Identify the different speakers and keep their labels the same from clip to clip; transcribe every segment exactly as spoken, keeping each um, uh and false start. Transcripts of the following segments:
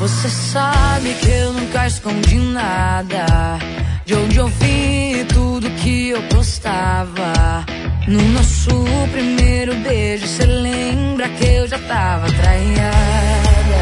Speaker 1: Você sabe que eu nunca escondi nada, de onde eu vi tudo que eu postava. No nosso primeiro beijo, cê lembra que eu já tava traída.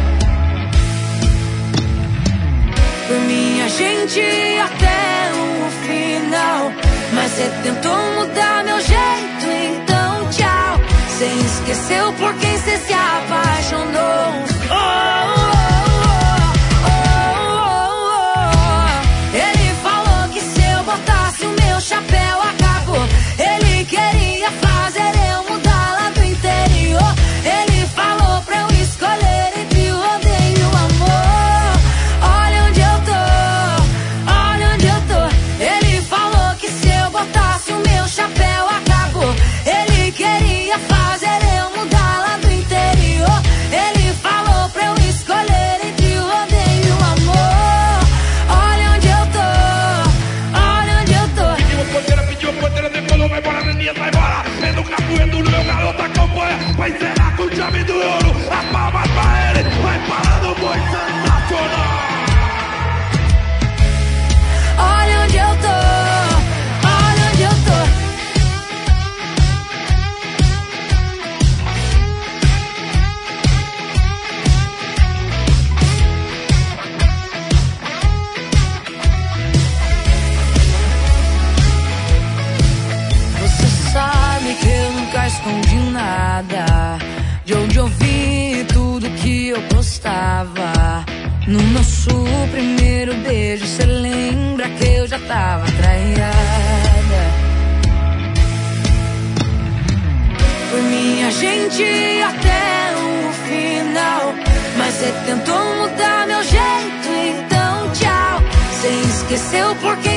Speaker 1: Por minha gente até o final, mas cê tentou mudar meu jeito, então tchau. Cê esqueceu por quem cê se apaixonou. Oh, oh, oh, oh, oh. Ele falou que se eu botasse o meu chapéu acabou. Ele queria fazer eu mudar lá do interior. Ele falou pra eu escolher entre o odeio e o amor. Olha onde eu tô, olha onde eu tô. Ele falou que se eu botasse o meu chapéu acabou. Ele queria fazer eu mudar lá do interior. Ele falou pra eu escolher entre o odeio e o amor. Olha onde eu tô, olha onde eu tô.
Speaker 2: Pediu porteira, pediu porteira, decolou, vai embora, menina, vai embora. É no capoeiro, meu garoto acompanha. Vai encerrar com chave do ouro. A palma pra ele, vai parando, foi sensacional.
Speaker 1: Olha onde eu tô, olha onde eu tô. Você sabe que eu nunca escondi nada, de onde eu vi tudo que eu postava. No nosso primeiro beijo, cê lembra que eu já tava traída. Por minha gente até o final, mas cê tentou mudar meu jeito, então tchau. Cê esqueceu porque